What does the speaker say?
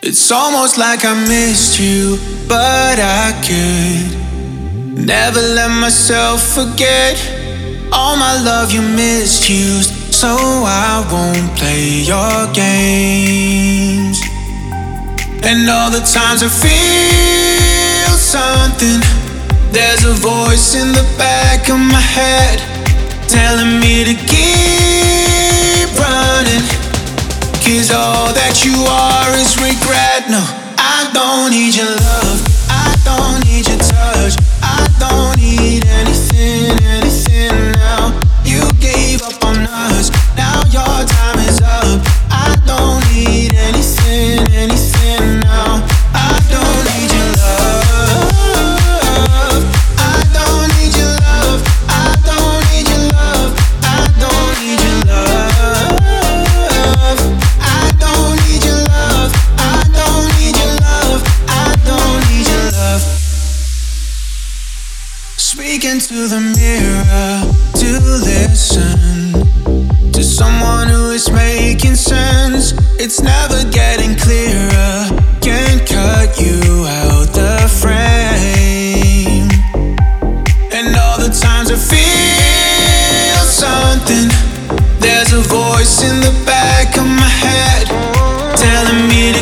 It's almost like I missed you, but I could never let myself forget all my love you misused, so I won't play your games. And all the times I feel something, there's a voice in the back of my head telling me to keep running. 'Cause all that you are is regret. No, I don't need your love, I don't need your touch, I don't need anything, anything now. You gave up on us, now your time is up. I don't need anything, anything now. I don't need your love, I don't need your love, I don't need your love, I don't need your love. I don't need your love, I don't need your love, I don't need your love. Speaking to the mirror to listen to someone who is making sense. It's never getting clearer, can't cut you out the frame. And all the times I feel something, there's a voice in the back of my head telling me